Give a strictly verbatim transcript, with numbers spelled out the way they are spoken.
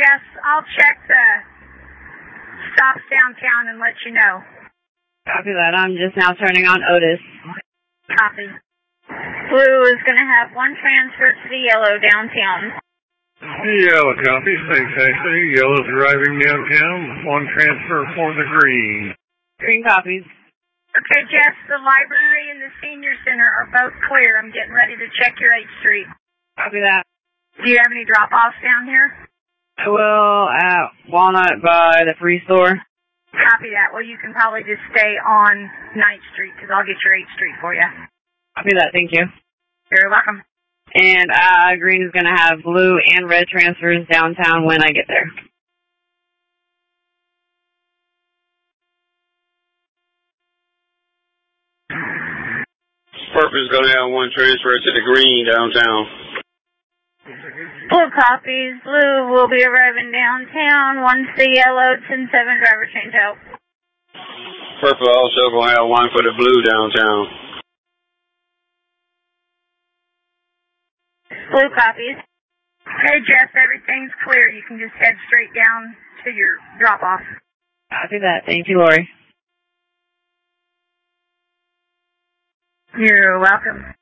Jess, I'll check the stops downtown and let you know. Copy that. I'm just now turning on Otis. Copy. Blue is going to have one transfer to the yellow downtown. Yellow copy. Thanks, Ashley. Yellow's arriving downtown. One transfer for the green. Green copies. Okay, Jess, the library and the senior center are both clear. I'm getting ready to check your eighth Street. Copy that. Do you have any drop-offs down here? I will at Walnut by the free store. Copy that. Well, you can probably just stay on ninth Street because I'll get your eighth Street for you. Copy that. Thank you. You're welcome. And uh, green is going to have blue and red transfers downtown when I get there. Purple is going to have one transfer to the green downtown. Blue copies. Blue will be arriving downtown. One to the yellow, ten seven driver change out. Purple also going to have one for the blue downtown. Blue copies. Hey, Jeff, everything's clear. You can just head straight down to your drop-off. Copy that. Thank you, Lori. You're welcome.